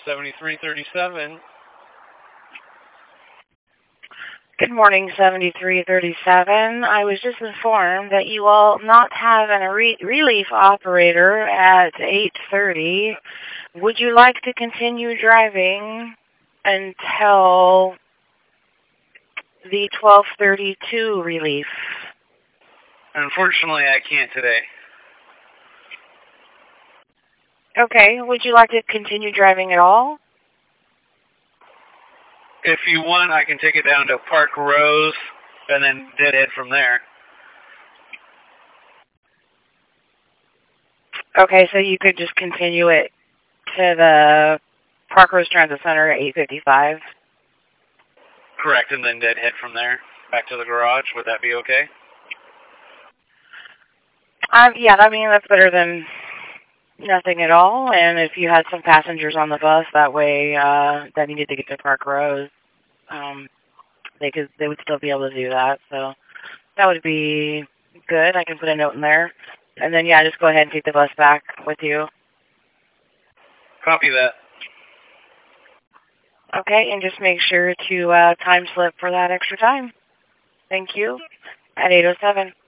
7337. Good morning, 7337. I was just informed that you will not have a relief operator at 8:30. Would you like to continue driving until the 12:32 relief? Unfortunately, I can't today. Okay, would you like to continue driving at all? If you want, I can take it down to Park Rose and then deadhead from there. Okay, so you could just continue it to the Park Rose Transit Center at 8:55. Correct, and then deadhead from there back to the garage. Would that be okay? Yeah, I mean, that's better than nothing at all. And if you had some passengers on the bus that way that needed to get to Park Rose, they would still be able to do that. So that would be good. I can put a note in there. And then, yeah, just go ahead and take the bus back with you. Copy that. Okay, and just make sure to time slip for that extra time. Thank you. At 8:07.